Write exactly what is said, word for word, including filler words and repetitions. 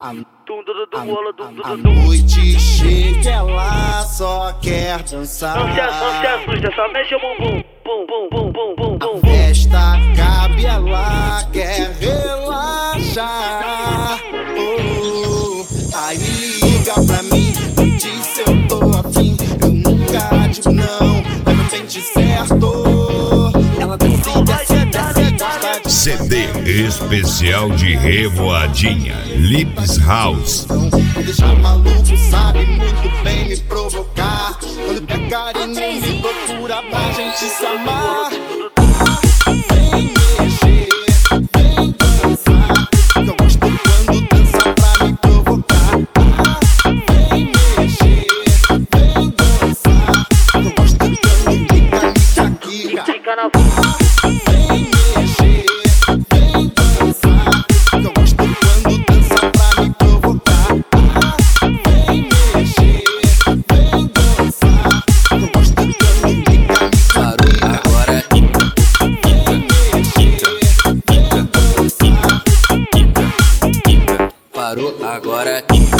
A noite chega, ela só quer dançar. Não se, não se assusta, só mexe o bumbum. Bum, bum, bum, bum, bum, bum. A festa cabe, ela quer relaxar. Oh, aí liga pra mim, me diz se eu tô afim. Eu nunca digo não, de repente certo. Ela decide, desce, desce, gosta de C D especial de Revoadinha, Lips House. me deixar maluco, sabe muito bem me provocar. Quando quer carinho, me procura pra gente se amar. Vem mexer, vem dançar, que eu gosto quando dança pra me provocar. Vem mexer, vem dançar, que eu gosto quando fica, fica, fica. Fica na Vem mexer, vem dançar, que eu gosto quando dança pra me provocar. Vem mexer, vem dançar, que eu gosto quando fica, fica, fica. agora Vem mexer, vem dançar. parou agora.